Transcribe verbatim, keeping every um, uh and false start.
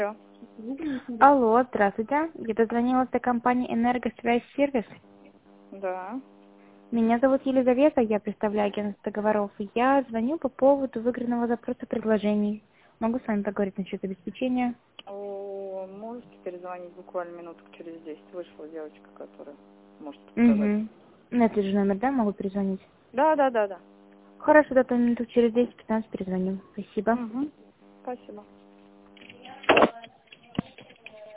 Алло. Алло, здравствуйте. Я дозвонилась до компании «Энергосвязь Сервис». Да. Меня зовут Елизавета, я представляю агентство договоров. Я звоню по поводу выигранного запроса предложений. Могу с вами поговорить насчет обеспечения? О, можете перезвонить буквально минуток через десять. Вышла девочка, которая может подсказать. Угу. На этот же номер, да, могу перезвонить? Да, да, да, да. Хорошо, да, то минуток через десять-пятнадцать перезвоню. Спасибо. Угу. Спасибо.